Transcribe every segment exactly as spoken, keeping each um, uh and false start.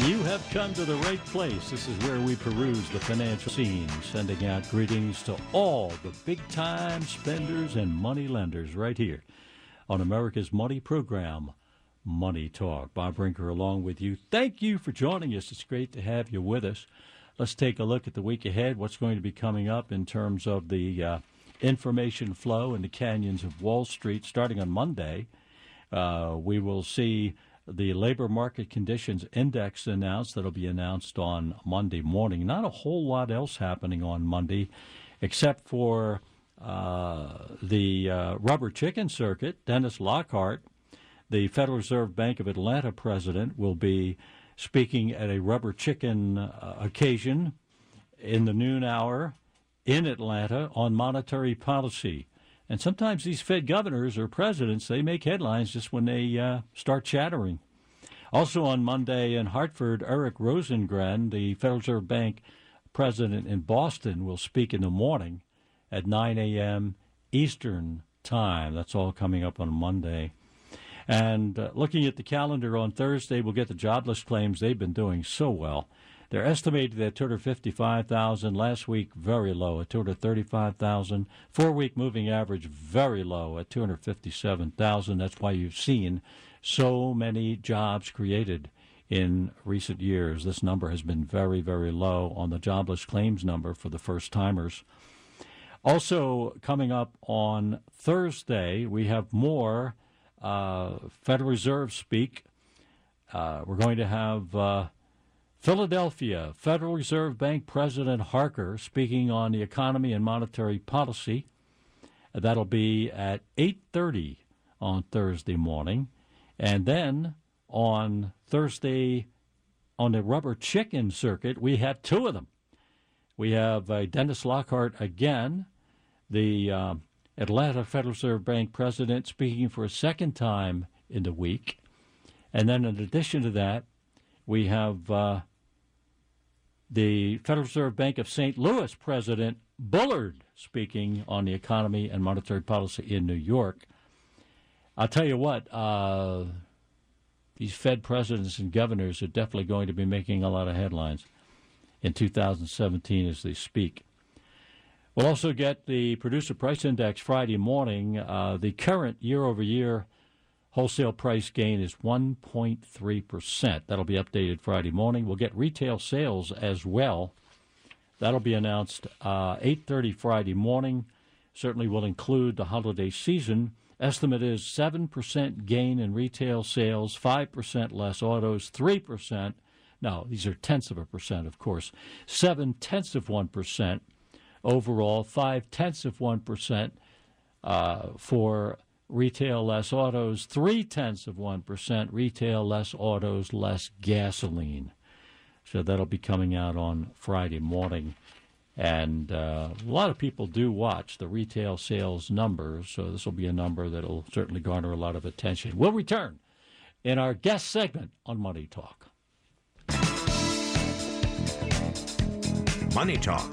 You have come to the right place. This is where we peruse the financial scene, sending out greetings to all the big-time spenders and money lenders right here on America's Money program, Money Talk. Bob Brinker along with you. Thank you for joining us. It's great to have you with us. Let's take a look at the week ahead, what's going to be coming up in terms of the uh, information flow in the canyons of Wall Street starting on Monday. Uh, we will see the labor market conditions index announced. That'll be announced on Monday morning. Not a whole lot else happening on Monday except for uh, the uh, rubber chicken circuit. Dennis Lockhart, the Federal Reserve Bank of Atlanta president, will be speaking at a rubber chicken uh, occasion in the noon hour in Atlanta on monetary policy. And sometimes these Fed governors or presidents, they make headlines just when they uh, start chattering. Also on Monday in Hartford, Eric Rosengren, the Federal Reserve Bank president in Boston, will speak in the morning at nine a.m. Eastern Time. That's all coming up on Monday. And uh, looking at the calendar on Thursday, we'll get the jobless claims. They've been doing so well. They're estimated at two hundred fifty-five thousand. Last week, very low at two hundred thirty-five thousand. Four-week moving average, very low at two hundred fifty-seven thousand. That's why you've seen so many jobs created in recent years. This number has been very, very low on the jobless claims number for the first-timers. Also, coming up on Thursday, we have more uh, Federal Reserve speak. Uh, we're going to have Uh, Philadelphia, Federal Reserve Bank President Harker speaking on the economy and monetary policy. That'll be at eight thirty on Thursday morning. And then on Thursday, on the rubber chicken circuit, we have two of them. We have uh, Dennis Lockhart again, the uh, Atlanta Federal Reserve Bank President, speaking for a second time in the week. And then in addition to that, we have uh, the Federal Reserve Bank of Saint Louis President Bullard speaking on the economy and monetary policy in New York. I'll tell you what, uh, these Fed presidents and governors are definitely going to be making a lot of headlines in two thousand seventeen as they speak. We'll also get the Producer Price Index Friday morning. Uh, the current year-over-year wholesale price gain is one point three percent. That'll be updated Friday morning. We'll get retail sales as well. That'll be announced uh, eight thirty Friday morning. Certainly will include the holiday season. Estimate is seven percent gain in retail sales, five percent less autos, three percent. No, these are tenths of a percent, of course. seven-tenths of one percent overall, five-tenths of one percent uh, for retail less autos, three-tenths of one percent, retail less autos, less gasoline. So that'll be coming out on Friday morning. And uh, a lot of people do watch the retail sales numbers, so this will be a number that will certainly garner a lot of attention. We'll return in our guest segment on Money Talk. Money Talk.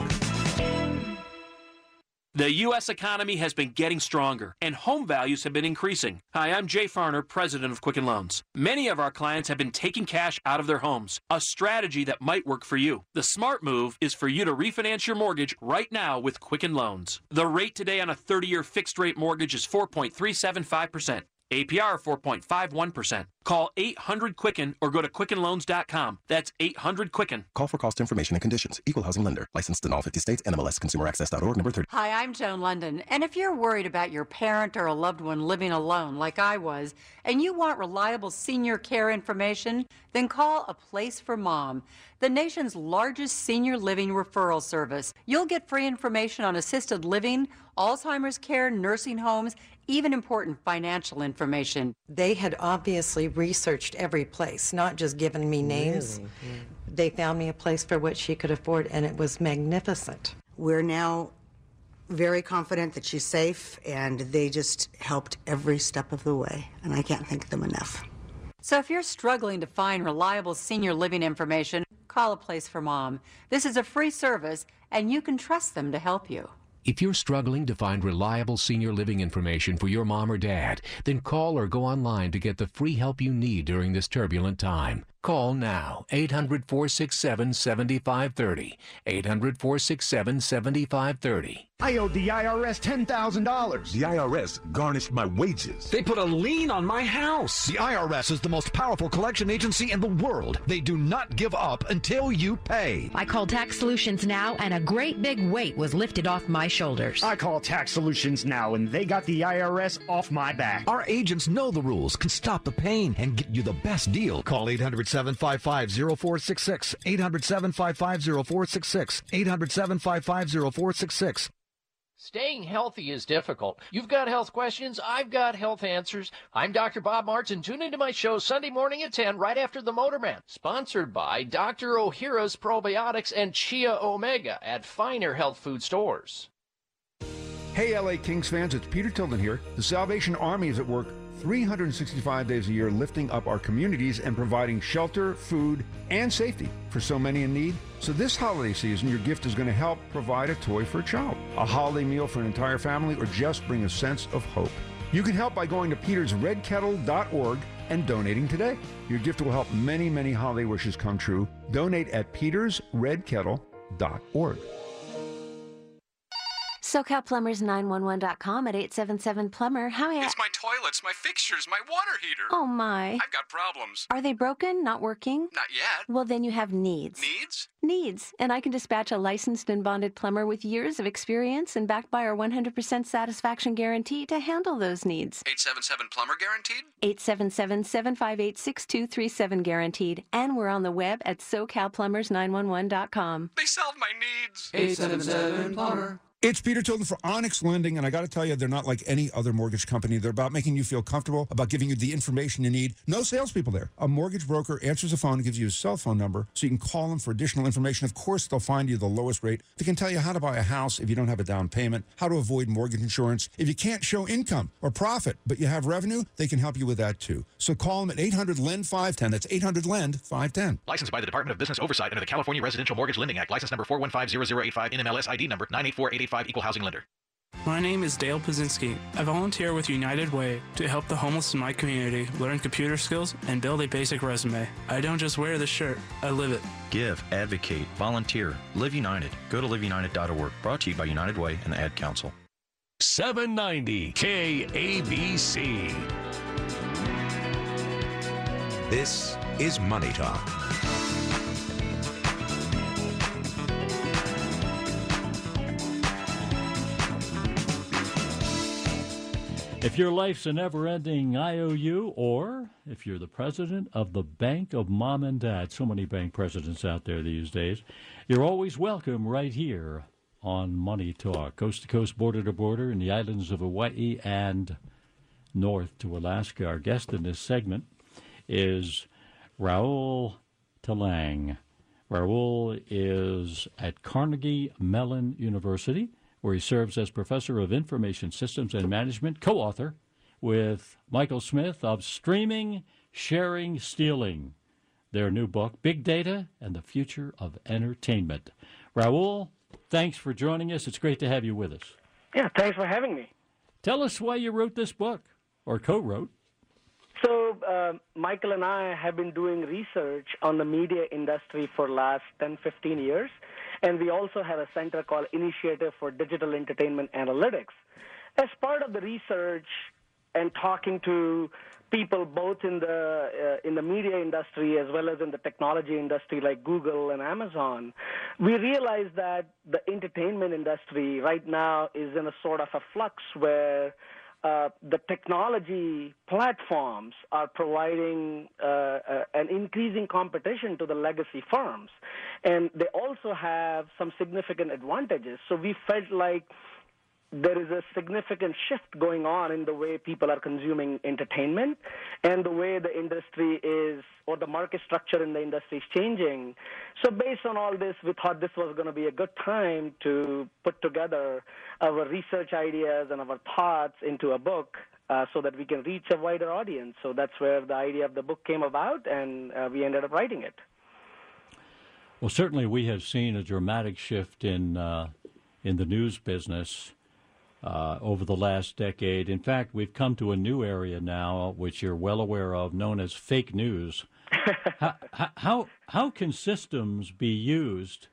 The U S economy has been getting stronger, and home values have been increasing. Hi, I'm Jay Farner, president of Quicken Loans. Many of our clients have been taking cash out of their homes, a strategy that might work for you. The smart move is for you to refinance your mortgage right now with Quicken Loans. The rate today on a thirty-year fixed-rate mortgage is four point three seven five percent. A P R four point five one percent. Call eight hundred Quicken or go to quicken loans dot com. That's eight hundred Quicken. Call for cost information and conditions. Equal housing lender. Licensed in all fifty states. N M L S Consumer Access dot org. Number thirty. Hi, I'm Joan London. And if you're worried about your parent or a loved one living alone like I was, and you want reliable senior care information, then call A Place for Mom, the nation's largest senior living referral service. You'll get free information on assisted living, Alzheimer's care, nursing homes, even important financial information. They had obviously researched every place, not just given me names. Really? Yeah. They found me a place for what she could afford, and it was magnificent. We're now very confident that she's safe, and they just helped every step of the way, and I can't thank them enough. So if you're struggling to find reliable senior living information, call A Place for Mom. This is a free service, and you can trust them to help you. If you're struggling to find reliable senior living information for your mom or dad, then call or go online to get the free help you need during this turbulent time. Call now, eight hundred, four six seven, seven five three zero, eight hundred, four six seven, seven five three zero. I owed the I R S ten thousand dollars. The I R S garnished my wages. They put a lien on my house. The I R S is the most powerful collection agency in the world. They do not give up until you pay. I called Tax Solutions Now, and a great big weight was lifted off my shoulders. I called Tax Solutions Now, and they got the I R S off my back. Our agents know the rules, can stop the pain, and get you the best deal. Call eight hundred, seven five five, zero four six six, eight hundred, seven five five, zero four six six, eight hundred, seven five five, zero four six six. Staying healthy is difficult. You've got health questions, I've got health answers. I'm Doctor Bob Martz, and tune into my show Sunday morning at ten right after The Motorman. Sponsored by Doctor Ohhira's Probiotics and Chia Omega at finer health food stores. Hey L A Kings fans, it's Peter Tilden here. The Salvation Army is at work three hundred sixty-five days a year lifting up our communities and providing shelter, food, and safety for so many in need. So this holiday season, your gift is going to help provide a toy for a child, a holiday meal for an entire family, or just bring a sense of hope. You can help by going to peters red kettle dot org and donating today. Your gift will help many, many holiday wishes come true. Donate at peters red kettle dot org. SoCal Plumbers nine one one dot com at eight seven seven plumber. How may I... It's my toilets, my fixtures, my water heater. Oh, my. I've got problems. Are they broken, not working? Not yet. Well, then you have needs. Needs? Needs. And I can dispatch a licensed and bonded plumber with years of experience and backed by our one hundred percent satisfaction guarantee to handle those needs. eight seven seven plumber guaranteed? eight seven seven, seven five eight, six two three seven guaranteed. And we're on the web at SoCal Plumbers nine one one dot com. They solved my needs. eight seven seven plumber. It's Peter Tilden for Onyx Lending, and I got to tell you, they're not like any other mortgage company. They're about making you feel comfortable, about giving you the information you need. No salespeople there. A mortgage broker answers the phone and gives you his cell phone number so you can call them for additional information. Of course, they'll find you the lowest rate. They can tell you how to buy a house if you don't have a down payment, how to avoid mortgage insurance. If you can't show income or profit, but you have revenue, they can help you with that too. So call them at eight hundred L E N D five ten. That's eight hundred L E N D five ten. Licensed by the Department of Business Oversight under the California Residential Mortgage Lending Act. License number four one five zero zero eight five. N M L S I D number nine eight four eight eight five. Equal housing lender. My name is Dale Pazinski. I volunteer with United Way to help the homeless in my community learn computer skills and build a basic resume. I don't just wear the shirt, I live it. Give, advocate, volunteer, Live United. Go to live united dot org. Brought to you by United Way and the Ad Council. seven ninety K A B C. This is Money Talk. If your life's a never-ending I O U, or if you're the president of the Bank of Mom and Dad, so many bank presidents out there these days, you're always welcome right here on Money Talk, coast to coast, border to border, in the islands of Hawaii and north to Alaska. Our guest in this segment is Raul Talang. Raul is at Carnegie Mellon University, where he serves as Professor of Information Systems and Management, co-author with Michael Smith of Streaming, Sharing, Stealing, their new book, Big Data and the Future of Entertainment. Raul, thanks for joining us. It's great to have you with us. Yeah, thanks for having me. Tell us why you wrote this book, or co-wrote. So uh, Michael and I have been doing research on the media industry for the last ten, fifteen years. And we also have a center called Initiative for Digital Entertainment Analytics. As part of the research and talking to people both in the uh, in the media industry as well as in the technology industry like Google and Amazon, we realized that the entertainment industry right now is in a sort of a flux where Uh, the technology platforms are providing uh, uh, an increasing competition to the legacy firms. And they also have some significant advantages. So we felt like there is a significant shift going on in the way people are consuming entertainment and the way the industry is, or the market structure in the industry is changing. So based on all this, we thought this was going to be a good time to put together our research ideas and our thoughts into a book uh, so that we can reach a wider audience. So that's where the idea of the book came about, and uh, we ended up writing it. Well, certainly we have seen a dramatic shift in uh, in the news business Uh, over the last decade. In fact, we've come to a new area now, which you're well aware of, known as fake news. how, how how can systems be used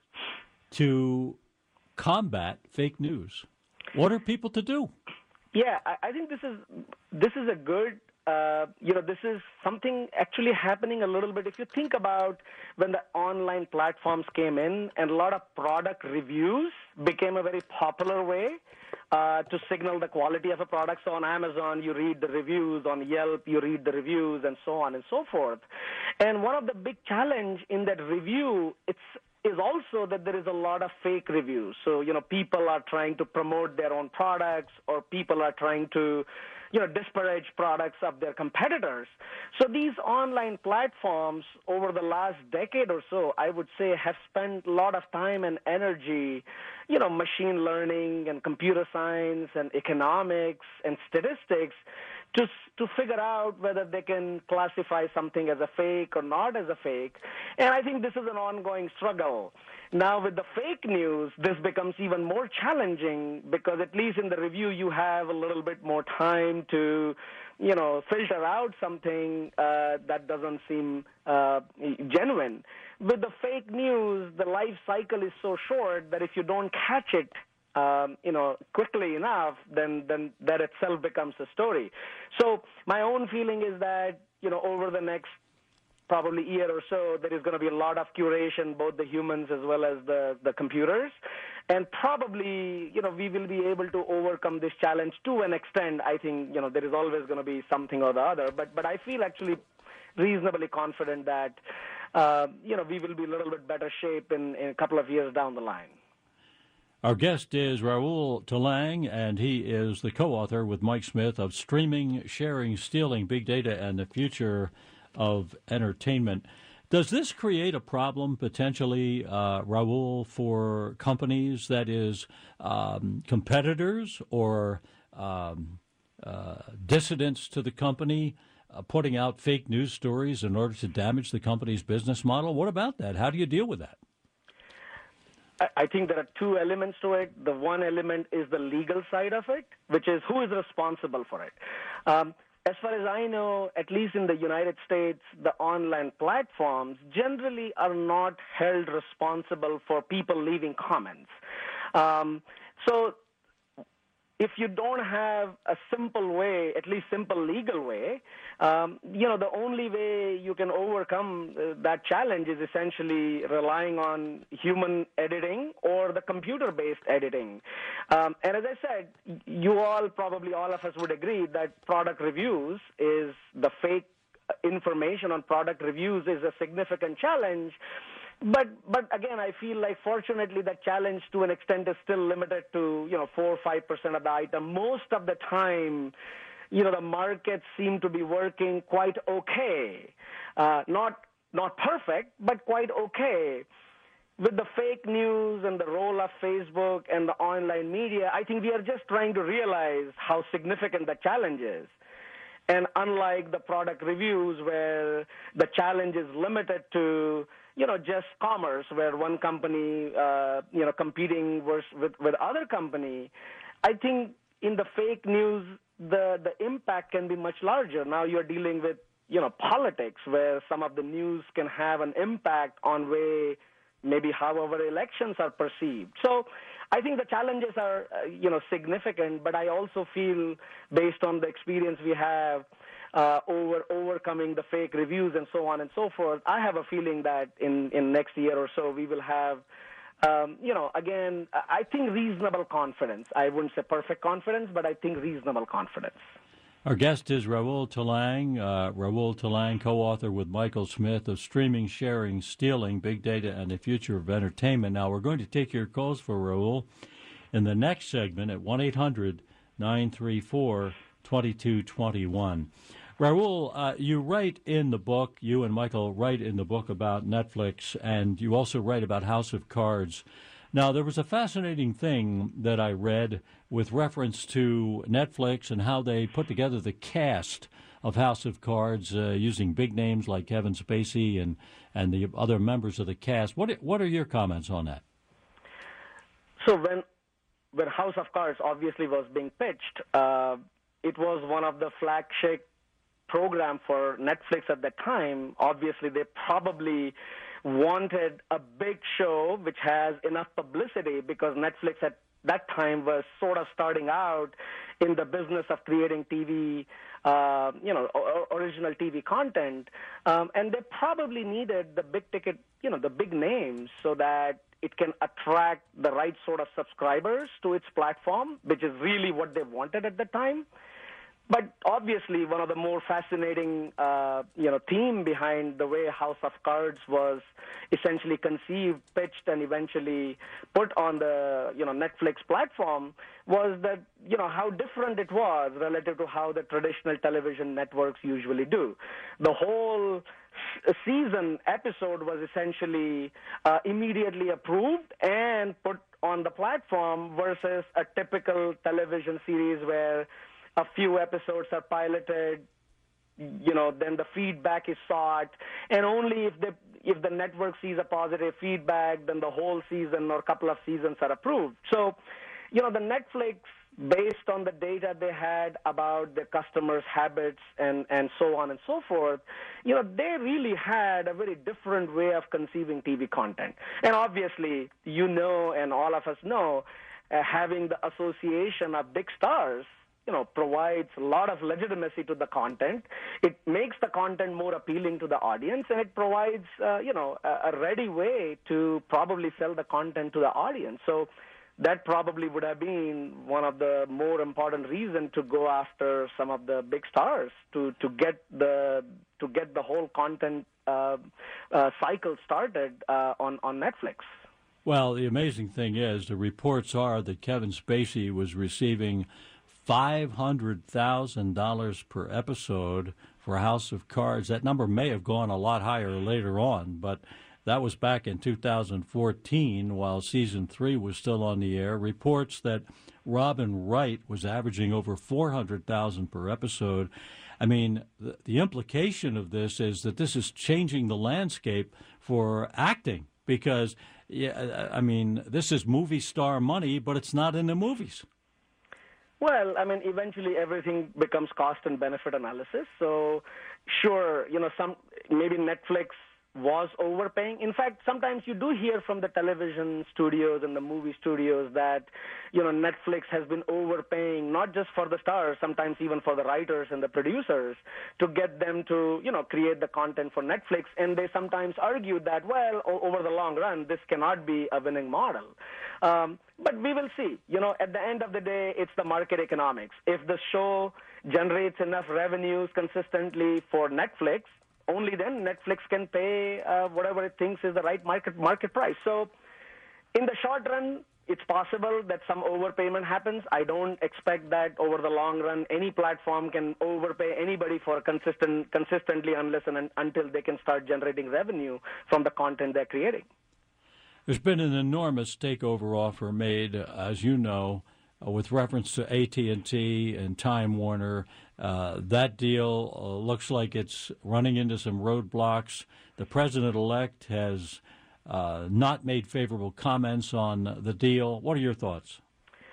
to combat fake news? What are people to do? Yeah, I, I think this is this is a good. Uh, you know, this is something actually happening a little bit. If you think about when the online platforms came in and a lot of product reviews became a very popular way uh, to signal the quality of a product. So on Amazon, you read the reviews. On Yelp, you read the reviews, and so on and so forth. And one of the big challenge in that review, it's is also that there is a lot of fake reviews. So, you know, people are trying to promote their own products, or people are trying to, you know, disparage products of their competitors. So these online platforms over the last decade or so, I would say, have spent a lot of time and energy, you know, machine learning and computer science and economics and statistics to to figure out whether they can classify something as a fake or not as a fake. And I think this is an ongoing struggle. Now, with the fake news, this becomes even more challenging because at least in the review you have a little bit more time to, you know, filter out something uh, that doesn't seem uh, genuine. With the fake news, the life cycle is so short that if you don't catch it, Um, you know, quickly enough, then then that itself becomes a story. So my own feeling is that, you know, over the next probably year or so, there is going to be a lot of curation, both the humans as well as the, the computers. And probably, you know, we will be able to overcome this challenge to an extent. I think, you know, there is always going to be something or the other. But, but I feel actually reasonably confident that, uh, you know, we will be a little bit better shape in, in a couple of years down the line. Our guest is Rahul Talang, and he is the co-author with Mike Smith of Streaming, Sharing, Stealing, Big Data, and the Future of Entertainment. Does this create a problem, potentially, uh, Rahul, for companies, that is, um, competitors or um, uh, dissidents to the company, uh, putting out fake news stories in order to damage the company's business model? What about that? How do you deal with that? I think there are two elements to it. The one element is the legal side of it, which is who is responsible for it. Um, as far as I know, at least in the United States, the online platforms generally are not held responsible for people leaving comments. Um, so if you don't have a simple way, at least simple legal way, um, you know, the only way you can overcome uh, that challenge is essentially relying on human editing or the computer-based editing. Um, and as I said, you all, probably all of us would agree that product reviews is the fake information on product reviews is a significant challenge. But but again, I feel like fortunately that challenge to an extent is still limited to, you know, four or five percent of the item. Most of the time, you know, the markets seem to be working quite okay. Uh, not not perfect, but quite okay. With the fake news and the role of Facebook and the online media, I think we are just trying to realize how significant the challenge is. And unlike the product reviews where the challenge is limited to, you know, just commerce, where one company, uh, you know, competing with, with, with other company, I think in the fake news, the, the impact can be much larger. Now you're dealing with, you know, politics, where some of the news can have an impact on way, maybe how our elections are perceived. So I think the challenges are, uh, you know, significant, but I also feel, based on the experience we have, Uh, over overcoming the fake reviews and so on and so forth, I have a feeling that in, in next year or so we will have, um, you know, again, I think reasonable confidence. I wouldn't say perfect confidence, but I think reasonable confidence. Our guest is Rahul Talang, uh, Rahul Talang, co-author with Michael Smith of Streaming, Sharing, Stealing, Big Data, and the Future of Entertainment. Now, we're going to take your calls for Rahul in the next segment at one eight hundred nine three four two two two one. Rahul, uh, you write in the book, you and Michael write in the book about Netflix, and you also write about House of Cards. Now, there was a fascinating thing that I read with reference to Netflix and how they put together the cast of House of Cards uh, using big names like Kevin Spacey and, and the other members of the cast. What what are your comments on that? So when, when House of Cards obviously was being pitched, uh, it was one of the flagship program for Netflix at that time. Obviously, they probably wanted a big show which has enough publicity because Netflix at that time was sort of starting out in the business of creating T V, uh, you know, o- original T V content. Um, and they probably needed the big ticket, you know, the big names so that it can attract the right sort of subscribers to its platform, which is really what they wanted at the time. But obviously, one of the more fascinating, uh, you know, theme behind the way House of Cards was essentially conceived, pitched, and eventually put on the, you know, Netflix platform was that, you know, how different it was relative to how the traditional television networks usually do. The whole season episode was essentially uh, immediately approved and put on the platform versus a typical television series where a few episodes are piloted, you know, then the feedback is sought, and only if the if the network sees a positive feedback, then the whole season or a couple of seasons are approved. So, you know, the Netflix, based on the data they had about the customers' habits and, and so on and so forth, you know, they really had a very different way of conceiving T V content. And obviously, you know, and all of us know, uh, having the association of big stars, you know, provides a lot of legitimacy to the content. It makes the content more appealing to the audience, and it provides, uh, you know, a, a ready way to probably sell the content to the audience. So that probably would have been one of the more important reasons to go after some of the big stars to, to get the to get the whole content uh, uh, cycle started uh, on on Netflix. Well, the amazing thing is, the reports are that Kevin Spacey was receiving five hundred thousand dollars per episode for House of Cards. That number may have gone a lot higher later on, but that was back in two thousand fourteen while season three was still on the air. Reports that Robin Wright was averaging over four hundred thousand dollars per episode. I mean, the, the implication of this is that this is changing the landscape for acting because, yeah, I mean, this is movie star money, but it's not in the movies. Well, I mean, eventually everything becomes cost and benefit analysis. So, sure, you know, some maybe Netflix was overpaying. In fact, sometimes you do hear from the television studios and the movie studios that, you know, Netflix has been overpaying, not just for the stars, sometimes even for the writers and the producers, to get them to, you know, create the content for Netflix. And they sometimes argue that, well, o- over the long run, this cannot be a winning model. Um, but we will see. You know, at the end of the day, it's the market economics. If the show generates enough revenues consistently for Netflix, only then Netflix can pay uh, whatever it thinks is the right market market price. So in the short run, it's possible that some overpayment happens. I don't expect that over the long run any platform can overpay anybody for consistent consistently unless and until they can start generating revenue from the content they're creating. There's been an enormous takeover offer made, uh, as you know, uh, with reference to A T and T and Time Warner. Uh, that deal uh, looks like it's running into some roadblocks. The president-elect has uh, not made favorable comments on the deal. What are your thoughts?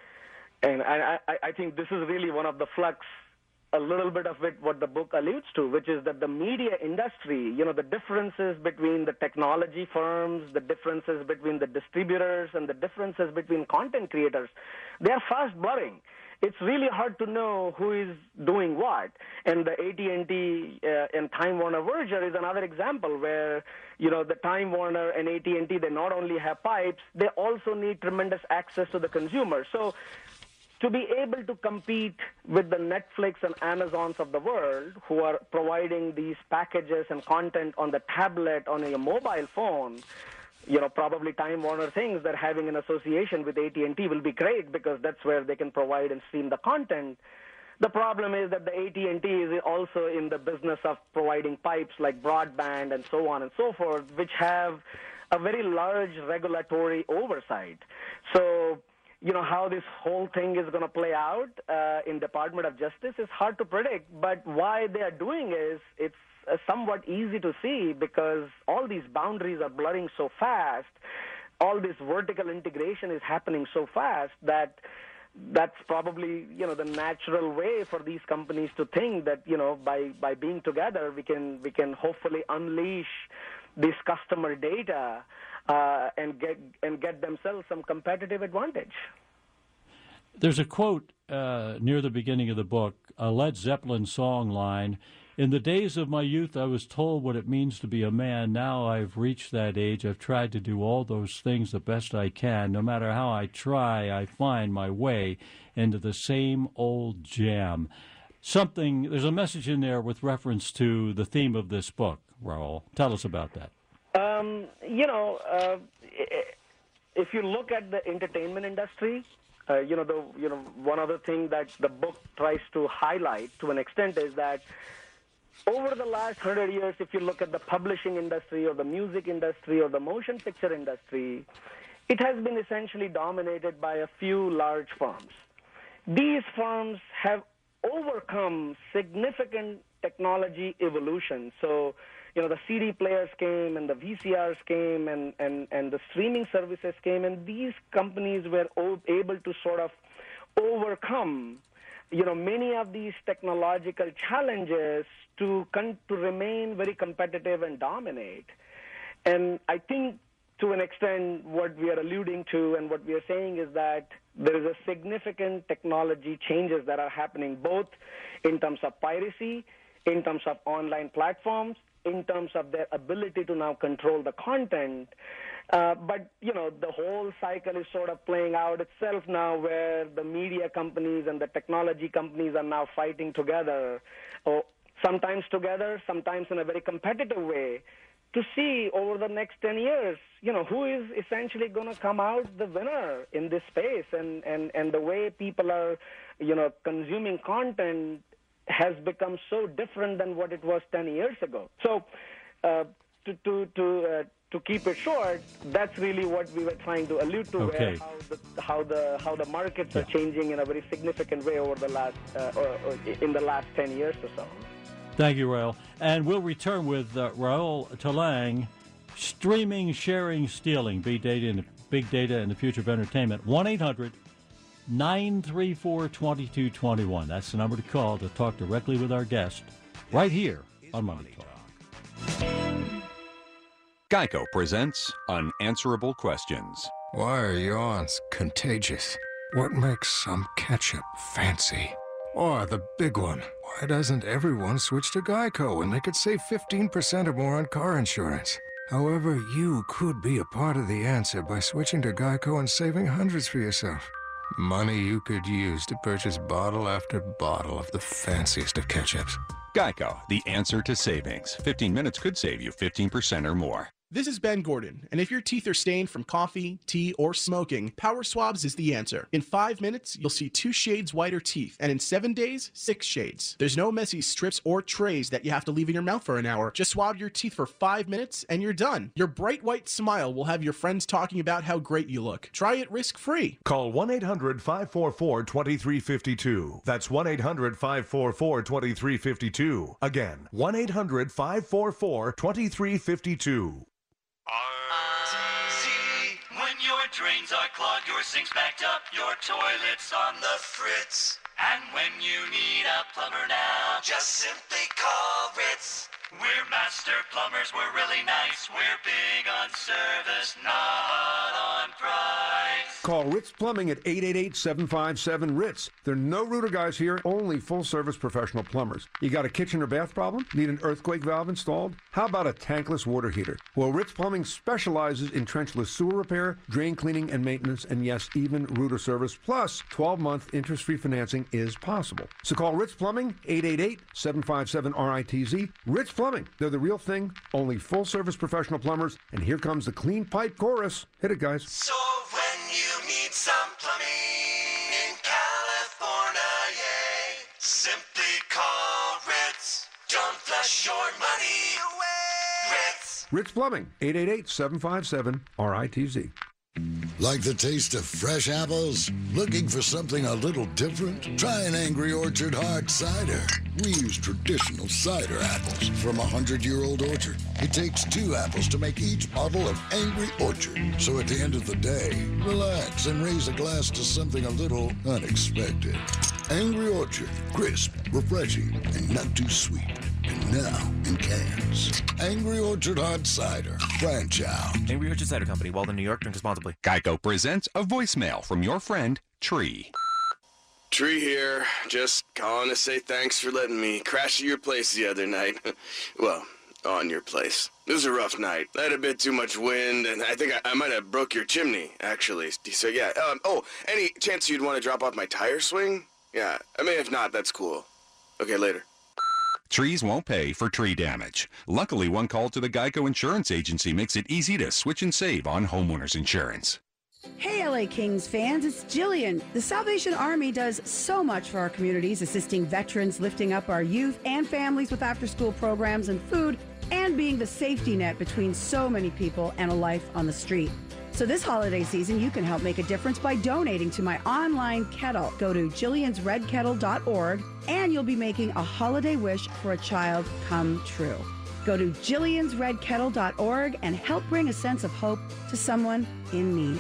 And I, I, I think this is really one of the flux, a little bit of it, what the book alludes to, which is that the media industry, you know, the differences between the technology firms, the differences between the distributors, and the differences between content creators, they are fast blurring. It's really hard to know who is doing what. And the A T and T uh, and Time Warner merger is another example where, you know, the Time Warner and A T and T, they not only have pipes, they also need tremendous access to the consumer. So to be able to compete with the Netflix and Amazons of the world who are providing these packages and content on the tablet, on a mobile phone, you know, probably Time Warner thinks that having an association with A T and T will be great because that's where they can provide and stream the content. The problem is that the A T and T is also in the business of providing pipes like broadband and so on and so forth, which have a very large regulatory oversight. So, you know, how this whole thing is going to play out uh, in Department of Justice is hard to predict. But why they are doing is it's uh, somewhat easy to see because all these boundaries are blurring so fast. All this vertical integration is happening so fast that that's probably, you know, the natural way for these companies to think that, you know, by, by being together, we can we can hopefully unleash this customer data uh, and get and get themselves some competitive advantage. There's a quote uh, near the beginning of the book, a Led Zeppelin song line. In the days of my youth, I was told what it means to be a man. Now I've reached that age. I've tried to do all those things the best I can. No matter how I try, I find my way into the same old jam. Something, there's a message in there with reference to the theme of this book, Raul. Tell us about that. Um, you know, uh, if you look at the entertainment industry, uh, you know, the you know one other thing that the book tries to highlight to an extent is that over the last hundred years, if you look at the publishing industry or the music industry or the motion picture industry, it has been essentially dominated by a few large firms. These firms have overcome significant technology evolution. So, you know, the C D players came and the V C Rs came and, and, and the streaming services came, and these companies were able to sort of overcome, you know, many of these technological challenges to con- to remain very competitive and dominate. And I think to an extent what we are alluding to and what we are saying is that there is a significant technology changes that are happening both in terms of piracy, in terms of online platforms, in terms of their ability to now control the content. Uh, but, you know, the whole cycle is sort of playing out itself now where the media companies and the technology companies are now fighting together, or sometimes together, sometimes in a very competitive way, to see over the next ten years, you know, who is essentially going to come out the winner in this space. And, and, and the way people are, you know, consuming content has become so different than what it was ten years ago. So uh, to, to, to, uh, to keep it short, that's really what we were trying to allude to, okay. where how the, how the, how the markets yeah. are changing in a very significant way over the last, uh, or, or in the last ten years or so. Thank you, Raul. And we'll return with uh, Raul Talang, streaming, sharing, stealing, big data, and big data in the future of entertainment. one eight hundred nine three four two two two one. That's the number to call to talk directly with our guest right here on Money Talk. Geico presents Unanswerable Questions. Why are yawns contagious? What makes some ketchup fancy? Or the big one, why doesn't everyone switch to Geico and they could save fifteen percent or more on car insurance? However, you could be a part of the answer by switching to Geico and saving hundreds for yourself. Money you could use to purchase bottle after bottle of the fanciest of ketchups. Geico, the answer to savings. fifteen minutes could save you fifteen percent or more. This is Ben Gordon, and if your teeth are stained from coffee, tea, or smoking, Power Swabs is the answer. In five minutes, you'll see two shades whiter teeth, and in seven days, six shades. There's no messy strips or trays that you have to leave in your mouth for an hour. Just swab your teeth for five minutes, and you're done. Your bright white smile will have your friends talking about how great you look. Try it risk-free. Call one eight hundred five four four two three five two. That's one eight hundred five four four two three five two. Again, one eight hundred five four four two three five two. When your drains are clogged, your sink's backed up, your toilet's on the fritz. And when you need a plumber now, just simply call Ritz. We're master plumbers, we're really nice. We're big on service, not on price. Call Ritz Plumbing at eight eight eight, seven five seven, RITZ. There are no rooter guys here, only full-service professional plumbers. You got a kitchen or bath problem? Need an earthquake valve installed? How about a tankless water heater? Well, Ritz Plumbing specializes in trenchless sewer repair, drain cleaning and maintenance, and yes, even rooter service. Plus, twelve-month interest-free financing is possible. So call Ritz Plumbing, eight eight eight, seven five seven, R I T Z. Ritz Plumbing. They're the real thing, only full-service professional plumbers. And here comes the clean pipe chorus. Hit it, guys. So when you need some plumbing in California, yeah, simply call Ritz. Don't flush your money away. Ritz. Ritz Plumbing, eight eight eight, seven five seven, R I T Z. Like the taste of fresh apples? Looking for something a little different? Try an Angry Orchard hard cider. We use traditional cider apples from a hundred-year-old orchard. It takes two apples to make each bottle of Angry Orchard. So at the end of the day, relax and raise a glass to something a little unexpected. Angry Orchard, crisp, refreshing, and not too sweet. And now in cans. Angry Orchard Hard Cider. Branch out. Angry Orchard Cider Company, Walden, New York. Drink responsibly. Geico presents a voicemail from your friend, Tree. Tree here. Just calling to say thanks for letting me crash at your place the other night. Well, on your place. It was a rough night. I had a bit too much wind, and I think I, I might have broke your chimney, actually. So, yeah. Um, oh, any chance you'd want to drop off my tire swing? Yeah. I mean, if not, that's cool. Okay, later. Trees won't pay for tree damage. Luckily, one call to the Geico Insurance Agency makes it easy to switch and save on homeowners insurance. Hey, L A Kings fans, it's Jillian. The Salvation Army does so much for our communities, assisting veterans, lifting up our youth and families with after-school programs and food, and being the safety net between so many people and a life on the street. So this holiday season, you can help make a difference by donating to my online kettle. Go to jillians red kettle dot org, and you'll be making a holiday wish for a child come true. Go to jillians red kettle dot org and help bring a sense of hope to someone in need.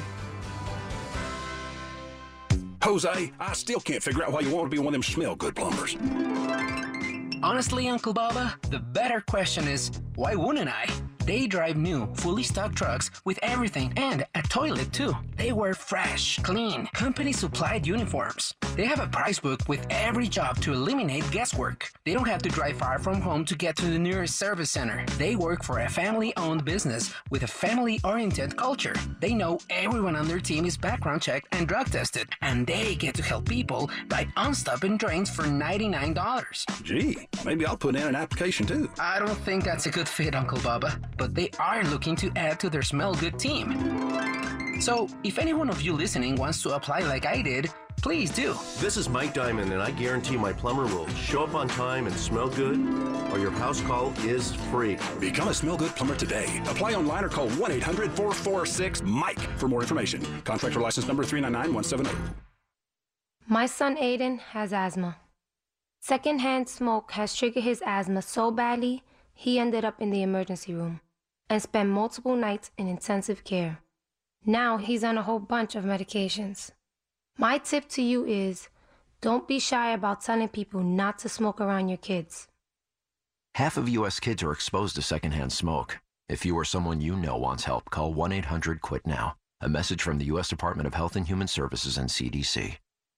Jose, I still can't figure out why you want to be one of them smell-good plumbers. Honestly, Uncle Baba, the better question is, why wouldn't I? They drive new, fully stocked trucks with everything and a toilet too. They wear fresh, clean, company-supplied uniforms. They have a price book with every job to eliminate guesswork. They don't have to drive far from home to get to the nearest service center. They work for a family-owned business with a family-oriented culture. They know everyone on their team is background checked and drug tested, and they get to help people ride unstopping drains for ninety-nine dollars. Gee, maybe I'll put in an application too. I don't think that's a good fit, Uncle Baba, but they are looking to add to their Smell Good team. So, if any one of you listening wants to apply like I did, please do. This is Mike Diamond, and I guarantee my plumber will show up on time and smell good, or your house call is free. Become a Smell Good plumber today. Apply online or call one eight hundred four four six Mike for more information. Contractor license number three nine nine one seven zero. My son Aiden has asthma. Secondhand smoke has triggered his asthma so badly, he ended up in the emergency room and spent multiple nights in intensive care. Now he's on a whole bunch of medications. My tip to you is, don't be shy about telling people not to smoke around your kids. Half of U S kids are exposed to secondhand smoke. If you or someone you know wants help, call one eight hundred quit now. A message from the U S Department of Health and Human Services and C D C.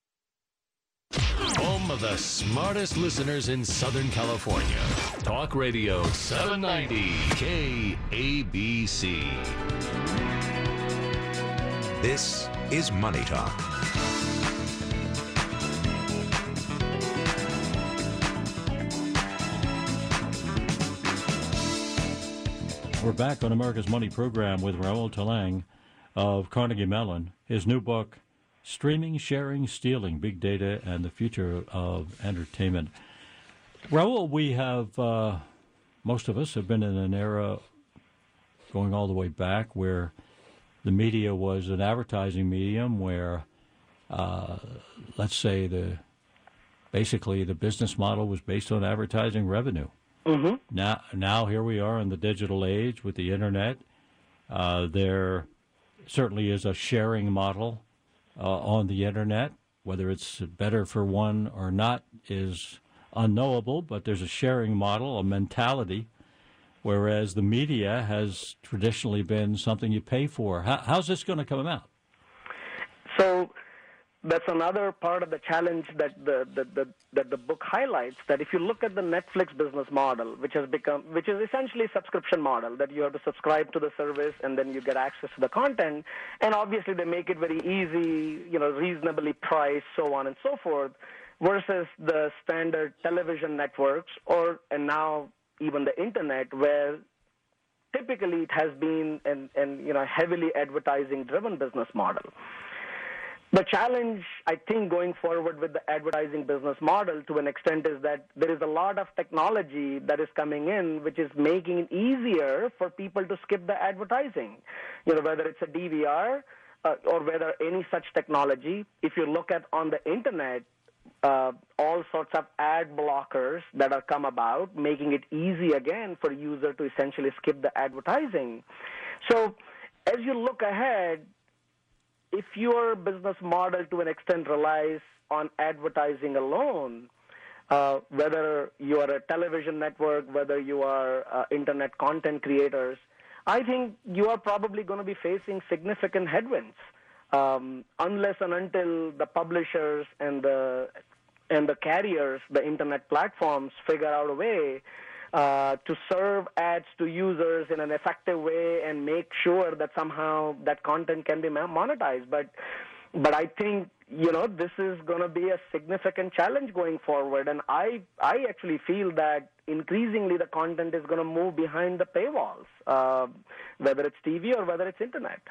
Home of the smartest listeners in Southern California. Talk Radio seven ninety K A B C. This is Money Talk. We're back on America's Money Program with Raul Talang of Carnegie Mellon. His new book, Streaming, Sharing, Stealing, Big Data and the Future of Entertainment. Raul, we have, uh, most of us have been in an era going all the way back where the media was an advertising medium where, uh, let's say, the basically the business model was based on advertising revenue. Mm-hmm. Now, now here we are in the digital age with the Internet. Uh, there certainly is a sharing model Uh, on the Internet. Whether it's better for one or not is unknowable, but there's a sharing model, a mentality, whereas the media has traditionally been something you pay for. How, how's this going to come out? So that's another part of the challenge that the, the, the, that the book highlights, that if you look at the Netflix business model, which has become, which is essentially a subscription model, that you have to subscribe to the service and then you get access to the content, and obviously they make it very easy, you know, reasonably priced, so on and so forth, versus the standard television networks, or, and now even the internet, where typically it has been an, an you know, heavily advertising-driven business model. The challenge, I think, going forward with the advertising business model to an extent is that there is a lot of technology that is coming in which is making it easier for people to skip the advertising. You know, whether it's a D V R, uh, or whether any such technology, if you look at on the internet, uh, all sorts of ad blockers that are come about, making it easy again for user to essentially skip the advertising. So as you look ahead, if your business model to an extent relies on advertising alone, uh, whether you are a television network, whether you are uh, internet content creators, I think you are probably going to be facing significant headwinds um, unless and until the publishers and the and the carriers, the internet platforms, figure out a way uh, to serve ads to users in an effective way and make sure that somehow that content can be monetized. But but I think, you know, this is going to be a significant challenge going forward. And I I actually feel that increasingly the content is going to move behind the paywalls, uh, whether it's T V or whether it's internet.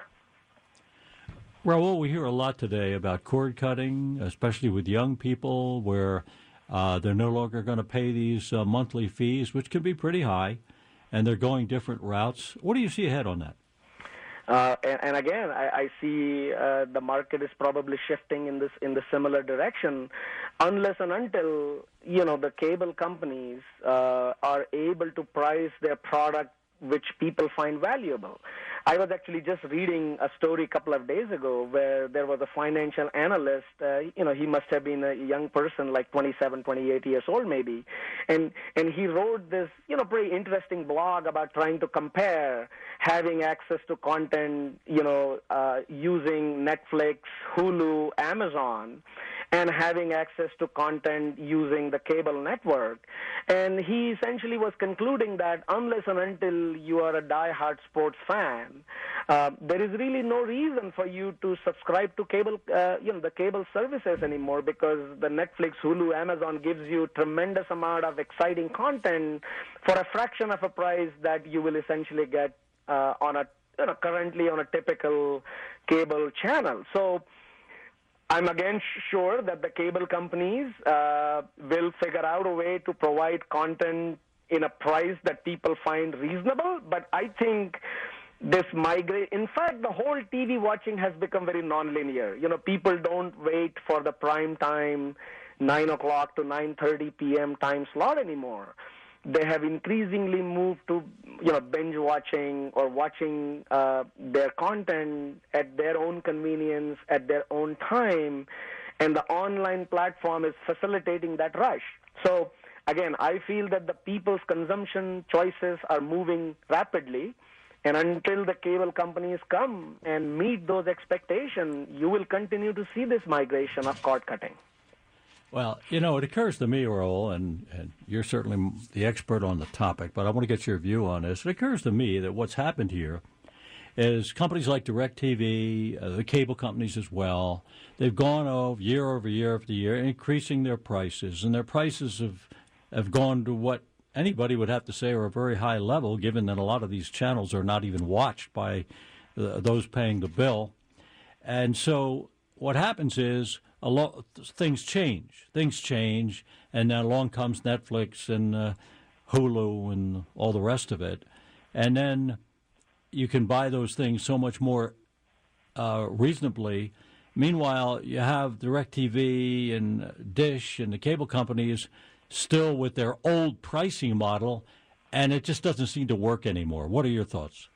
Raul, we hear a lot today about cord cutting, especially with young people, where uh, they're no longer going to pay these uh, monthly fees, which can be pretty high, and they're going different routes. What do you see ahead on that? Uh, and, and again, I, I see uh, the market is probably shifting in this in the similar direction, unless and until, you know, the cable companies uh, are able to price their product which people find valuable. I was actually just reading a story a couple of days ago where there was a financial analyst, uh, you know, he must have been a young person, like twenty-seven, twenty-eight years old maybe, and and he wrote this, you know, pretty interesting blog about trying to compare having access to content, you know, uh, using Netflix, Hulu, Amazon, and having access to content using the cable network. And he essentially was concluding that unless and until you are a diehard sports fan, uh, there is really no reason for you to subscribe to cable, uh, you know, the cable services anymore, because the Netflix, Hulu, Amazon gives you tremendous amount of exciting content for a fraction of a price that you will essentially get uh, on a, you know, currently on a typical cable channel. So I'm again sure that the cable companies uh, will figure out a way to provide content in a price that people find reasonable. But I think this migrate, in fact, the whole T V watching has become very nonlinear. You know, people don't wait for the prime time, nine o'clock to nine thirty p.m. time slot anymore. They have increasingly moved to, you know, binge watching or watching uh, their content at their own convenience, at their own time, and the online platform is facilitating that rush. So, again, I feel that the people's consumption choices are moving rapidly, and until the cable companies come and meet those expectations, you will continue to see this migration of cord cutting. Well, you know, it occurs to me, Raul, and, and you're certainly the expert on the topic, but I want to get your view on this. It occurs to me that what's happened here is companies like DirecTV, uh, the cable companies as well, they've gone over year over year after year, increasing their prices, and their prices have, have gone to what anybody would have to say are a very high level, given that a lot of these channels are not even watched by uh, those paying the bill. And so what happens is, A lot things change. Things change, and then along comes Netflix and uh, Hulu and all the rest of it, and then you can buy those things so much more uh, reasonably. Meanwhile, you have DirecTV and Dish and the cable companies still with their old pricing model, and it just doesn't seem to work anymore. What are your thoughts?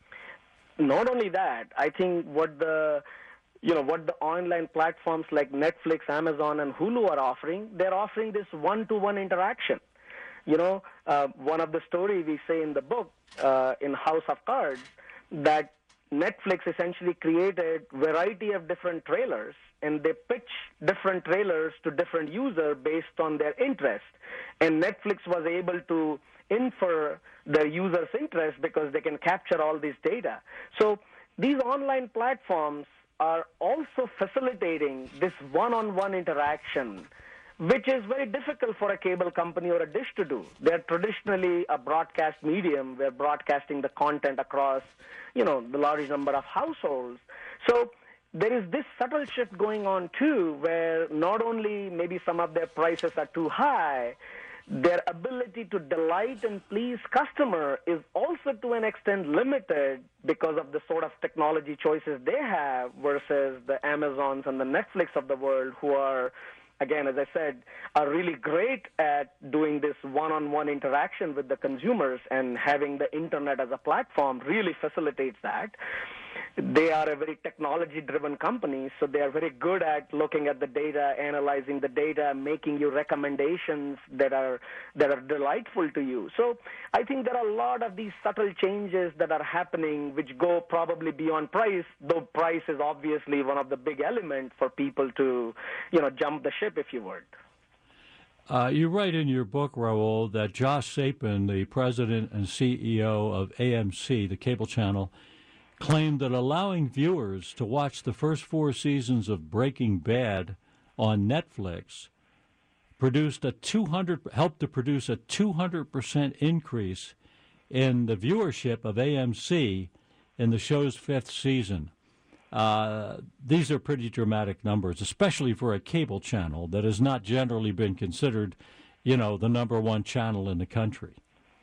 Not only that, I think what the You know, what the online platforms like Netflix, Amazon, and Hulu are offering, they're offering this one-to-one interaction. You know, uh, one of the stories we say in the book, uh, in House of Cards, that Netflix essentially created a variety of different trailers, and they pitch different trailers to different users based on their interest. And Netflix was able to infer their users' interest because they can capture all this data. So these online platforms are also facilitating this one-on-one interaction, which is very difficult for a cable company or a dish to do. They're traditionally a broadcast medium. We're broadcasting the content across, you know, the large number of households. So there is this subtle shift going on, too, where not only maybe some of their prices are too high, their ability to delight and please customer is also to an extent limited because of the sort of technology choices they have versus the Amazons and the Netflix of the world, who are, again, as I said, are really great at doing this one-on-one interaction with the consumers, and having the internet as a platform really facilitates that. They are a very technology-driven company, so they are very good at looking at the data, analyzing the data, making you recommendations that are that are delightful to you. So I think there are a lot of these subtle changes that are happening which go probably beyond price, though price is obviously one of the big elements for people to, you know, jump the ship, if you would. Uh, you write in your book, Raul, that Josh Sapan, the president and C E O of A M C, the cable channel, claimed that allowing viewers to watch the first four seasons of Breaking Bad on Netflix produced a two hundred helped to produce a two hundred percent increase in the viewership of A M C in the show's fifth season. Uh, these are pretty dramatic numbers, especially for a cable channel that has not generally been considered, you know, the number one channel in the country.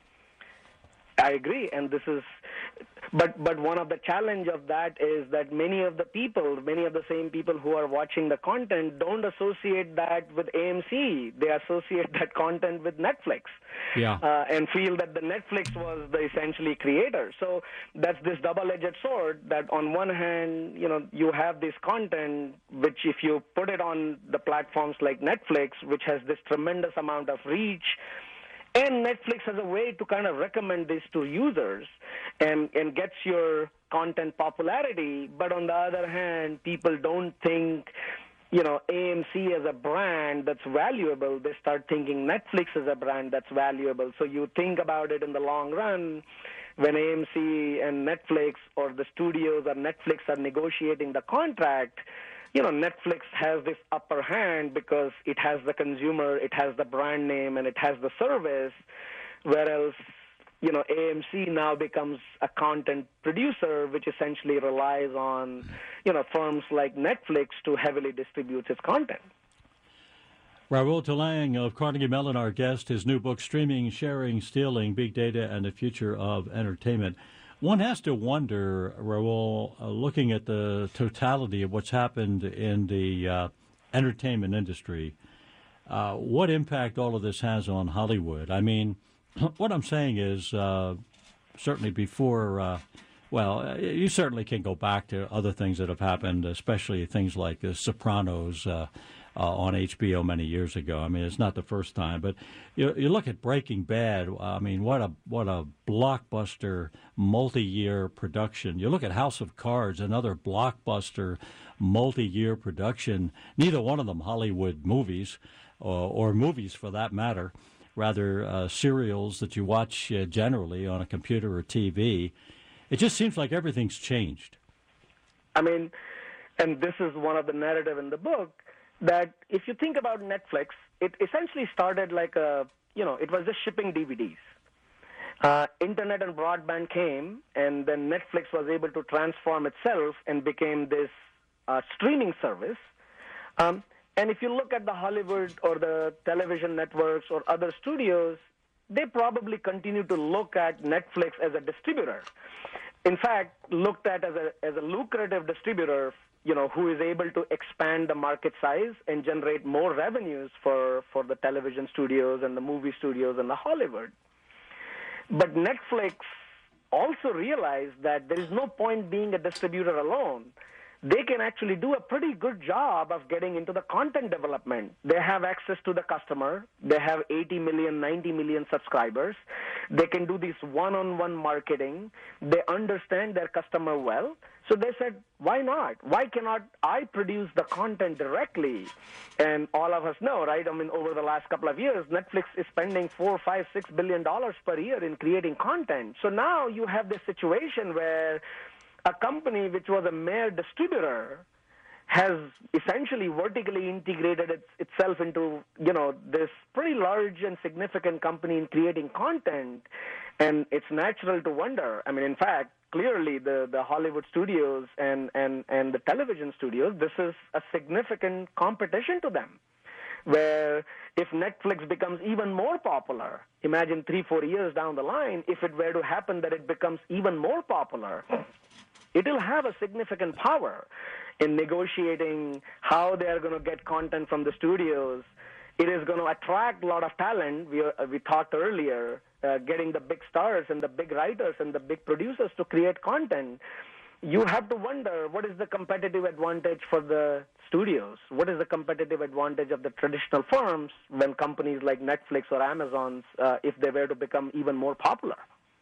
I agree, and this is, but but one of the challenge of that is that many of the people, many of the same people who are watching the content don't associate that with A M C. They associate that content with Netflix, yeah, uh, and feel that the Netflix was the essentially creator. So that's this double-edged sword. That on one hand, you know, you have this content which, if you put it on the platforms like Netflix, which has this tremendous amount of reach. And Netflix has a way to kind of recommend this to users and, and gets your content popularity. But on the other hand, people don't think, you know, A M C as a brand that's valuable. They start thinking Netflix as a brand that's valuable. So you think about it in the long run, when A M C and Netflix or the studios or Netflix are negotiating the contract, you know, Netflix has this upper hand because it has the consumer, it has the brand name, and it has the service, whereas, you know, A M C now becomes a content producer, which essentially relies on, you know, firms like Netflix to heavily distribute its content. Raul Talang of Carnegie Mellon, our guest, his new book, Streaming, Sharing, Stealing, Big Data and the Future of Entertainment. One has to wonder, Raul, uh, looking at the totality of what's happened in the uh, entertainment industry, uh, what impact all of this has on Hollywood. I mean, what I'm saying is, uh, certainly before, uh, well, you certainly can go back to other things that have happened, especially things like The Sopranos, uh, Uh, on H B O many years ago. I mean, it's not the first time, but you, you look at Breaking Bad. I mean, what a what a blockbuster multi-year production. You look at House of Cards, another blockbuster multi-year production. Neither one of them Hollywood movies, or, or movies for that matter. Rather, uh, serials that you watch uh, generally on a computer or T V. It just seems like everything's changed. I mean, and this is one of the narrative in the book, that if you think about Netflix, it essentially started like a, you know, it was just shipping D V Ds. Uh, internet and broadband came, and then Netflix was able to transform itself and became this uh, streaming service. Um, and if you look at the Hollywood or the television networks or other studios, they probably continue to look at Netflix as a distributor. In fact, looked at as a as a lucrative distributor, you know, who is able to expand the market size and generate more revenues for, for the television studios and the movie studios and the Hollywood. But Netflix also realized that there is no point being a distributor alone. They can actually do a pretty good job of getting into the content development. They have access to the customer. They have eighty million, ninety million subscribers. They can do this one-on-one marketing. They understand their customer well. So they said, why not? Why cannot I produce the content directly? And all of us know, right? I mean, over the last couple of years, Netflix is spending four, five, six billion dollars per year in creating content. So now you have this situation where a company which was a mere distributor has essentially vertically integrated its, itself into, you know, this pretty large and significant company in creating content. And it's natural to wonder. I mean, in fact, clearly the, the Hollywood studios and, and, and the television studios, this is a significant competition to them. where if Netflix becomes even more popular, imagine three, four years down the line, if it were to happen that it becomes even more popular, it will have a significant power in negotiating how they are going to get content from the studios. It is going to attract a lot of talent. We, uh, we talked earlier, uh, getting the big stars and the big writers and the big producers to create content. You have to wonder, what is the competitive advantage for the studios? What is the competitive advantage of the traditional firms when companies like Netflix or Amazon, uh, if they were to become even more popular?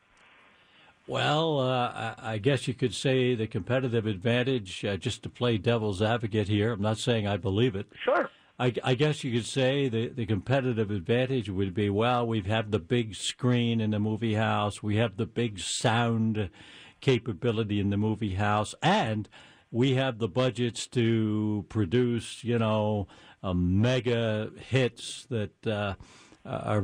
Well, uh, I guess you could say the competitive advantage, uh, just to play devil's advocate here, I'm not saying I believe it. Sure. I, I guess you could say the, the competitive advantage would be, well, we have the big screen in the movie house, we have the big sound capability in the movie house, and we have the budgets to produce, you know, uh, mega hits that uh, are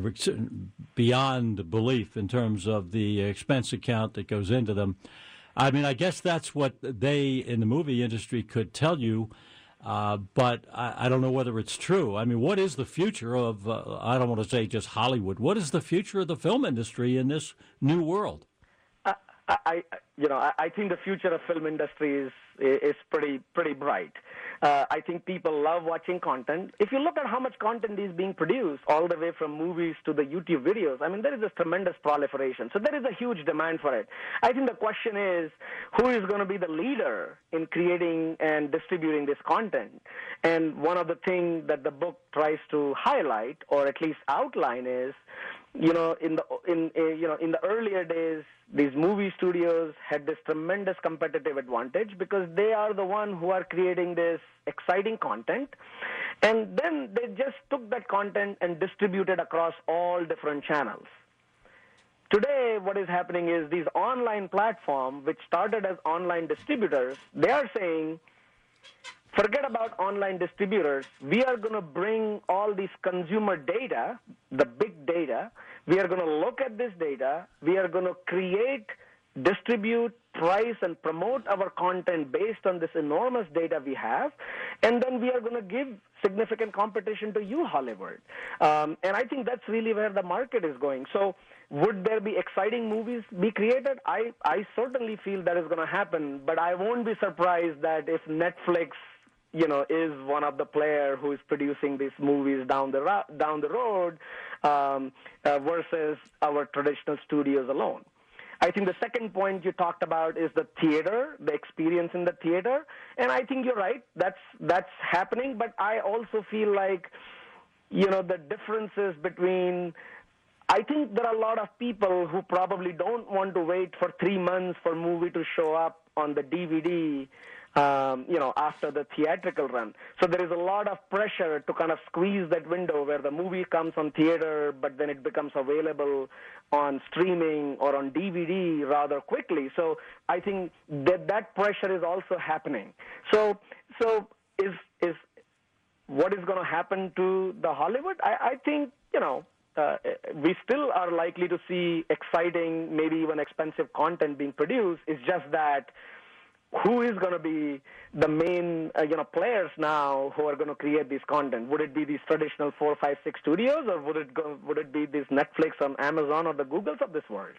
beyond belief in terms of the expense account that goes into them. I mean, I guess that's what they in the movie industry could tell you, uh, but I, I don't know whether it's true. I mean, what is the future of, uh, I don't want to say just Hollywood, what is the future of the film industry in this new world? I, I, you know, I, I think the future of film industry is is pretty pretty bright. Uh, I think people love watching content. If you look at how much content is being produced, all the way from movies to the YouTube videos, I mean, there is this tremendous proliferation. So there is a huge demand for it. I think the question is, who is going to be the leader in creating and distributing this content? And one of the things that the book tries to highlight, or at least outline, is, you know, in the in uh, you know in the earlier days, these movie studios had this tremendous competitive advantage because they are the one who are creating this exciting content, and then they just took that content and distributed across all different channels. Today, what is happening is these online platforms, which started as online distributors, they are saying, forget about online distributors. We are going to bring all this consumer data, the big data. We are going to look at this data. We are going to create, distribute, price, and promote our content based on this enormous data we have. And then we are going to give significant competition to you, Hollywood. Um, and I think that's really where the market is going. So would there be exciting movies be created? I, I certainly feel that is going to happen. But I won't be surprised that if Netflix, you know, is one of the player who is producing these movies down the ro- down the road um, uh, versus our traditional studios alone. I think the second point you talked about is the theater, the experience in the theater, and I think you're right. That's that's happening, but I also feel like, you know, the differences between. I think there are a lot of people who probably don't want to wait for three months for a movie to show up on the D V D. Um, you know, after the theatrical run. So there is a lot of pressure to kind of squeeze that window where the movie comes on theater, but then it becomes available on streaming or on D V D rather quickly. So I think that that pressure is also happening. So, so is is what is going to happen to the Hollywood? I, I think, you know, Uh, we still are likely to see exciting, maybe even expensive content being produced. It's just that who is going to be the main, uh, you know, players now who are going to create this content? Would it be these traditional four, five, six studios, or would it go? Would it be this Netflix on Amazon or the Googles of this world?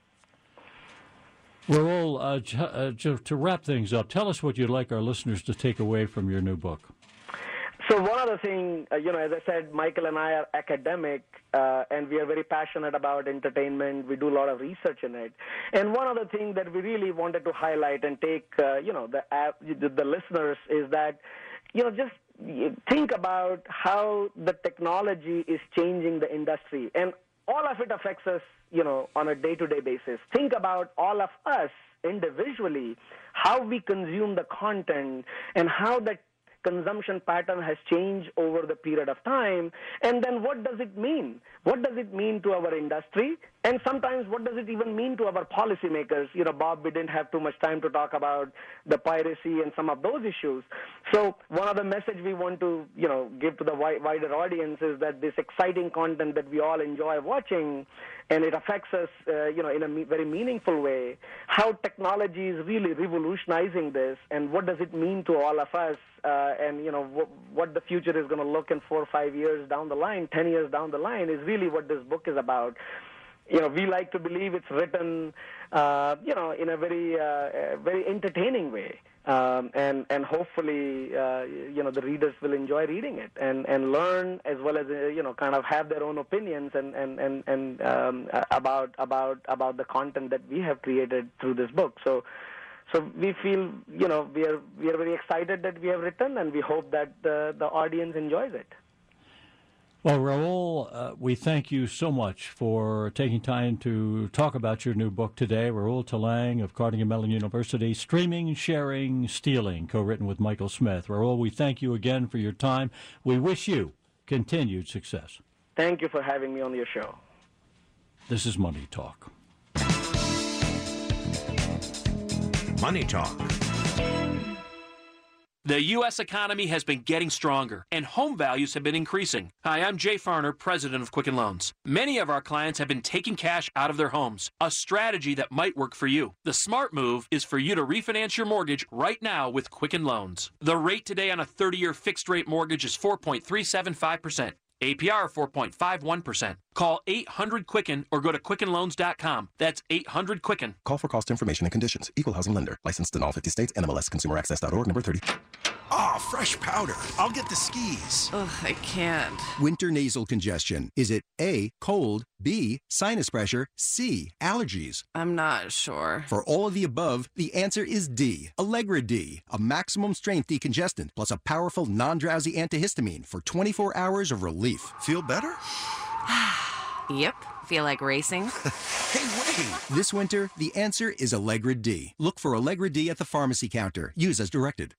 Rahul, uh, j- uh, j- to wrap things up, tell us what you'd like our listeners to take away from your new book. So one other thing, uh, you know, as I said, Michael and I are academic, uh, and we are very passionate about entertainment. We do a lot of research in it. And one other thing that we really wanted to highlight and take, uh, you know, the, uh, the the listeners is that, you know, just think about how the technology is changing the industry. And all of it affects us, you know, on a day-to-day basis. Think about all of us individually, how we consume the content and how that consumption pattern has changed over the period of time, and then what does it mean? What does it mean to our industry? And sometimes what does it even mean to our policymakers? You know, Bob, we didn't have too much time to talk about the piracy and some of those issues. So one of the message we want to, you know, give to the wider audience is that this exciting content that we all enjoy watching, and it affects us, uh, you know, in a me- very meaningful way, how technology is really revolutionizing this, and what does it mean to all of us, uh, and, you know, wh- what the future is going to look in four or five years down the line, ten years down the line, is really what this book is about. You know, we like to believe it's written, uh, you know, in a very, uh, very entertaining way. Um, and, and hopefully, uh, you know, the readers will enjoy reading it and, and learn, as well as, uh, you know, kind of have their own opinions and, and, and, and um, about, about, about the content that we have created through this book. So, so we feel, you know, we are, we are very excited that we have written, and we hope that the, the audience enjoys it. Well, Raul, uh, we thank you so much for taking time to talk about your new book today. Raul Talang of Carnegie Mellon University, Streaming, Sharing, Stealing, co-written with Michael Smith. Raul, we thank you again for your time. We wish you continued success. Thank you for having me on your show. This is Money Talk. Money Talk. The U S economy has been getting stronger, and home values have been increasing. Hi, I'm Jay Farner, president of Quicken Loans. Many of our clients have been taking cash out of their homes, a strategy that might work for you. The smart move is for you to refinance your mortgage right now with Quicken Loans. The rate today on a thirty-year fixed-rate mortgage is four point three seven five percent. A P R four point five one percent. Call eight hundred Quicken or go to Quicken Loans dot com. That's eight hundred Quicken. Call for cost information and conditions. Equal housing lender. Licensed in all fifty states. N M L S Consumer Access dot org, number thirty. Ah, oh, fresh powder. I'll get the skis. Ugh, I can't. Winter nasal congestion. Is it A, cold, B, sinus pressure, C, allergies? I'm not sure. For all of the above, the answer is D, Allegra D, a maximum strength decongestant plus a powerful non-drowsy antihistamine for twenty-four hours of relief. Feel better? Yep. Feel like racing? Hey, wait! This winter, the answer is Allegra D. Look for Allegra D at the pharmacy counter. Use as directed.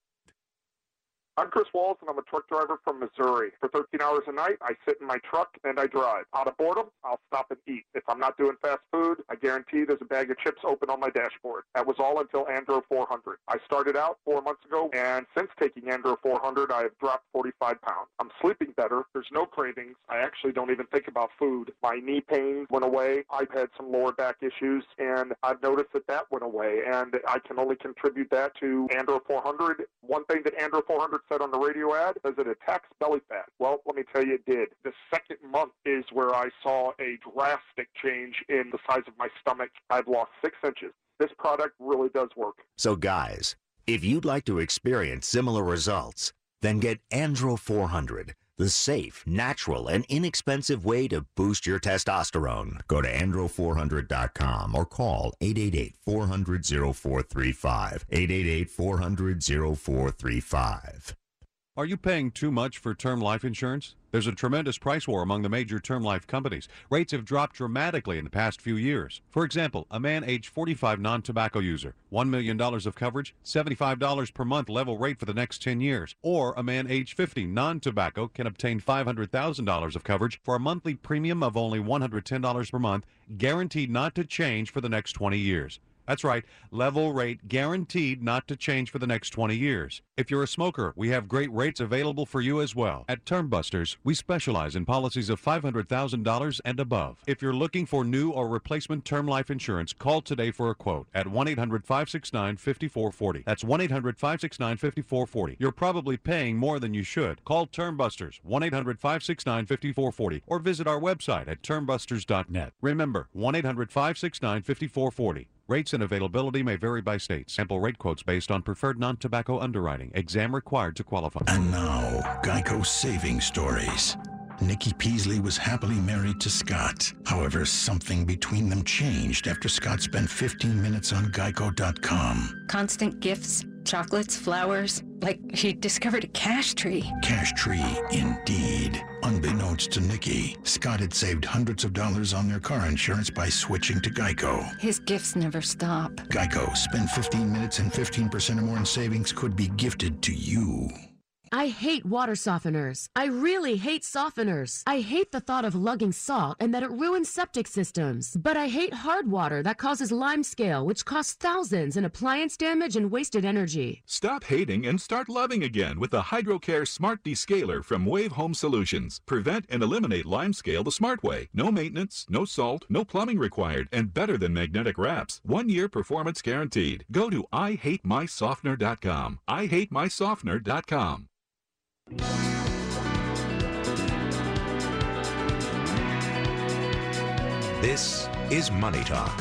I'm Chris Walls, and I'm a truck driver from Missouri. For thirteen hours a night, I sit in my truck and I drive. Out of boredom, I'll stop and eat. If I'm not doing fast food, I guarantee there's a bag of chips open on my dashboard. That was all until Andro four hundred. I started out four months ago, and since taking Andro four hundred, I have dropped forty-five pounds. I'm sleeping better. There's no cravings. I actually don't even think about food. My knee pain went away. I've had some lower back issues, and I've noticed that that went away, and I can only contribute that to Andro four hundred. One thing that Andro four hundred said on the radio ad is it attacks belly fat. Well, let me tell you, it did. The second month is where I saw a drastic change in the size of my stomach. I've lost six inches. This product really does work. So guys, if you'd like to experience similar results, then get Andro four hundred, the safe, natural, and inexpensive way to boost your testosterone. Go to andro four hundred dot com or call eight eight eight, four hundred, oh four three five, eight eight eight, four hundred, oh four three five. Are you paying too much for term life insurance? There's a tremendous price war among the major term life companies. Rates have dropped dramatically in the past few years. For example, a man age forty-five non-tobacco user, one million dollars of coverage, seventy-five dollars per month level rate for the next ten years. Or a man age fifty non-tobacco can obtain five hundred thousand dollars of coverage for a monthly premium of only one hundred ten dollars per month, guaranteed not to change for the next twenty years. That's right, level rate guaranteed not to change for the next twenty years. If you're a smoker, we have great rates available for you as well. At Term Busters, we specialize in policies of five hundred thousand dollars and above. If you're looking for new or replacement term life insurance, call today for a quote at one eight hundred, five six nine, five four four zero. That's one eight hundred, five six nine, five four four zero. You're probably paying more than you should. Call Term Busters, one eight hundred, five six nine, five four four zero, or visit our website at term busters dot net. Remember, one eight hundred, five six nine, five four four zero. Rates and availability may vary by state. Sample rate quotes based on preferred non-tobacco underwriting. Exam required to qualify. And now, Geico Saving Stories. Nikki Peasley was happily married to Scott. However, something between them changed after Scott spent fifteen minutes on geico dot com. Constant gifts, chocolates, flowers, like he discovered a cash tree. Cash tree, indeed. Unbeknownst to Nikki, Scott had saved hundreds of dollars on their car insurance by switching to Geico. His gifts never stop. Geico. Spend fifteen minutes and fifteen percent or more in savings could be gifted to you. I hate water softeners. I really hate softeners. I hate the thought of lugging salt and that it ruins septic systems. But I hate hard water that causes limescale, which costs thousands in appliance damage and wasted energy. Stop hating and start loving again with the HydroCare Smart Descaler from Wave Home Solutions. Prevent and eliminate limescale the smart way. No maintenance, no salt, no plumbing required, and better than magnetic wraps. One year performance guaranteed. Go to I hate my softener dot com. I hate my softener dot com. This is Money Talk.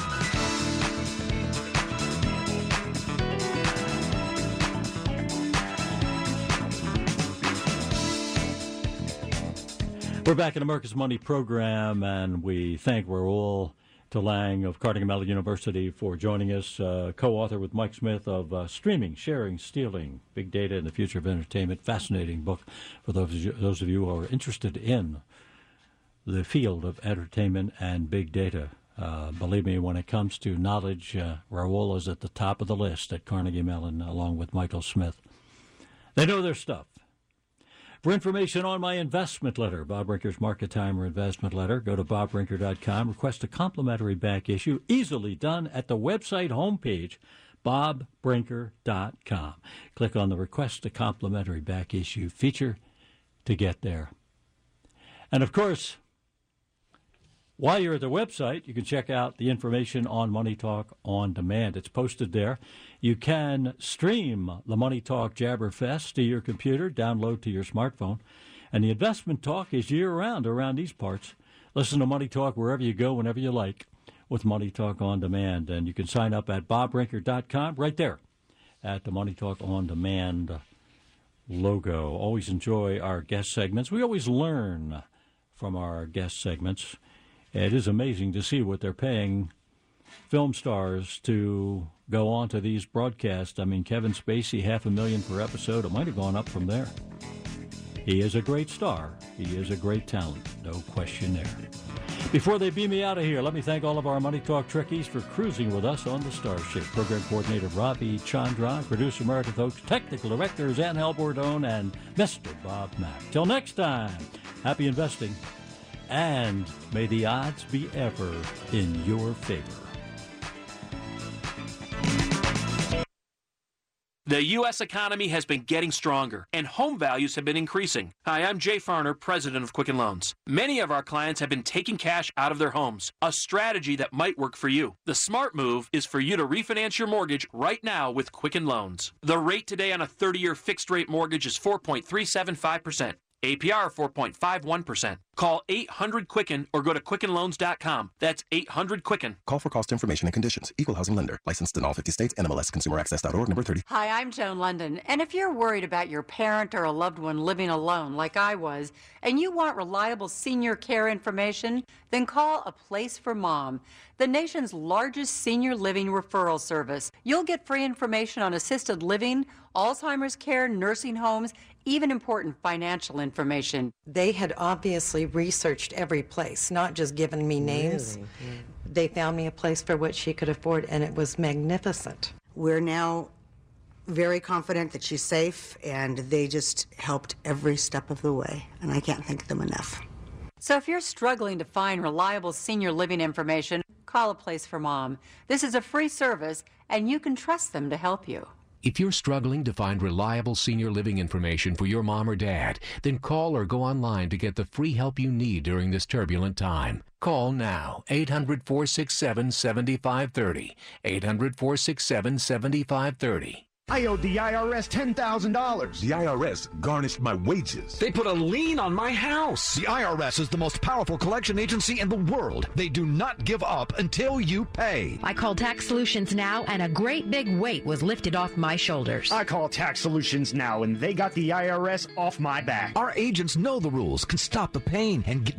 We're back in America's Money program, and we thank Raul Talang of Carnegie Mellon University for joining us, uh, co-author with Mike Smith of uh, Streaming, Sharing, Stealing, Big Data and the Future of Entertainment. Fascinating book for those of you, those of you who are interested in the field of entertainment and big data. Uh, believe me, when it comes to knowledge, uh, Raul is at the top of the list at Carnegie Mellon, along with Michael Smith. They know their stuff. For information on my investment letter, Bob Brinker's Market Timer Investment Letter, go to bob brinker dot com. Request a complimentary back issue, easily done at the website homepage, bob brinker dot com. Click on the Request a Complimentary Back Issue feature to get there. And, of course, while you're at the website, you can check out the information on Money Talk On Demand. It's posted there. You can stream the Money Talk Jabberfest to your computer, download to your smartphone. And the investment talk is year-round around these parts. Listen to Money Talk wherever you go, whenever you like, with Money Talk On Demand. And you can sign up at bob brinker dot com, right there at the Money Talk On Demand logo. Always enjoy our guest segments. We always learn from our guest segments. It is amazing to see what they're paying film stars to go on to these broadcasts. I mean, Kevin Spacey, half a million per episode. It might have gone up from there. He is a great star. He is a great talent. No question there. Before they beam me out of here, let me thank all of our Money Talk Trekkies for cruising with us on the Starship. Program Coordinator Ravi Chandra, Producer Meredith Oakes, Technical Directors Angel Bordone, and Mister Bob Mack. Till next time, happy investing. And may the odds be ever in your favor. The U S economy has been getting stronger, and home values have been increasing. Hi, I'm Jay Farner, president of Quicken Loans. Many of our clients have been taking cash out of their homes, a strategy that might work for you. The smart move is for you to refinance your mortgage right now with Quicken Loans. The rate today on a thirty-year fixed-rate mortgage is four point three seven five percent. A P R four point five one percent. Call eight hundred Quicken or go to quicken loans dot com. That's eight hundred Quicken. Call for cost information and conditions. Equal housing lender. Licensed in all fifty states. N M L S Consumer Access dot org, number thirty. Hi, I'm Joan London. And if you're worried about your parent or a loved one living alone like I was, and you want reliable senior care information, then call A Place for Mom, the nation's largest senior living referral service. You'll get free information on assisted living, Alzheimer's care, nursing homes, even important financial information. They had obviously researched every place, not just given me names. Really? Mm. They found me a place for what she could afford, and it was magnificent. We're now very confident that she's safe, and they just helped every step of the way, and I can't thank them enough. So if you're struggling to find reliable senior living information, call A Place for Mom. This is a free service, and you can trust them to help you. If you're struggling to find reliable senior living information for your mom or dad, then call or go online to get the free help you need during this turbulent time. Call now, eight hundred, four six seven, seven five three zero, eight hundred, four six seven, seven five three zero. I owed the I R S ten thousand dollars. The I R S garnished my wages. They put a lien on my house. The I R S is the most powerful collection agency in the world. They do not give up until you pay. I called Tax Solutions Now, and a great big weight was lifted off my shoulders. I called Tax Solutions Now, and they got the I R S off my back. Our agents know the rules, can stop the pain, and get